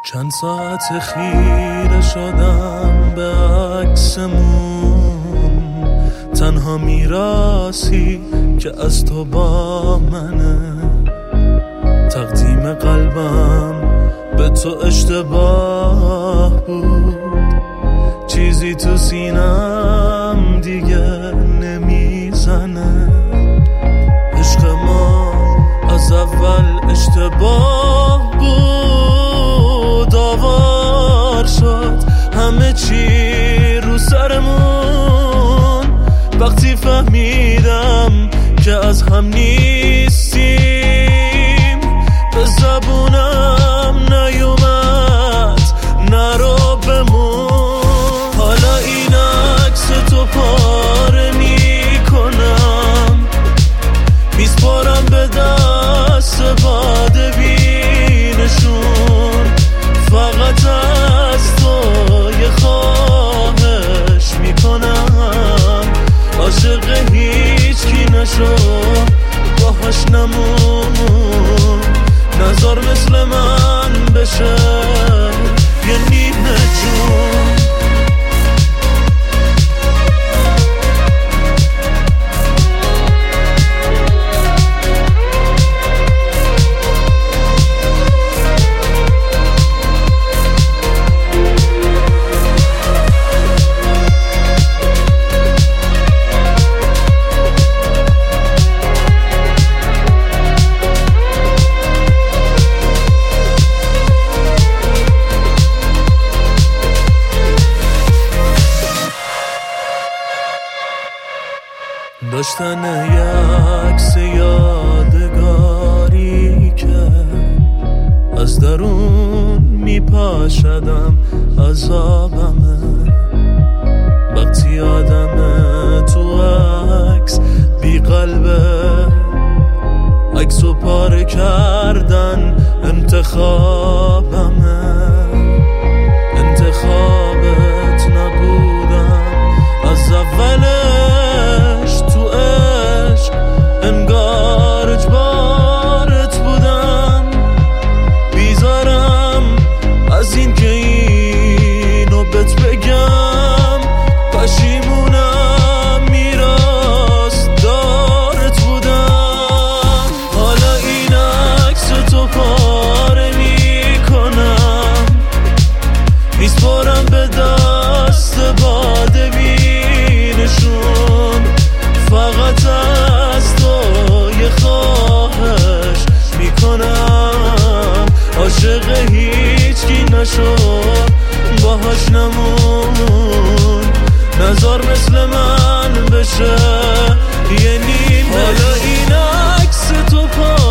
چند ساعت خیره شدم به عکسمون، تنها میراثی که از تو با منه. تقدیم قلبم به تو اشتباه بود، چیزی تو سینم دیگه نمیزنه. عشق ما از اول اشتباه بود، آوار شد همه چی رو سرمون. وقتی فهمیدم که از هم نیستیم، به زبونم نیومد نرو بمون. حالا این عکس تو پاره میکنم، میسپارم به دست باد بینشون. فقط از تو یه خواهش میکنم، عاشق هیچ کی نشو، باهاش نمون. نظر مثل من بشه یه نیمه جون. داشتن یه عکس یادگاری که از درون میپاشدم عذابمه. وقتی آدمه تو عکس بی قلبه، عکسو پاره کردن انتخابمه. انتخابت نبودم از اولش، تو عشق انگار اجبارت بودم. بیزارم از این که اینو بهت بگم، پشیمونم میراث دارت بودم. حالا این عکس تو پاره میکنم، میسپارم به دست باد بینشون. فقط از تو یه خواهش میکنم، عاشق هیچ کی نشو، باهاش نمون. نظر مثل من بشه یه نیمه. حالا این عکس تو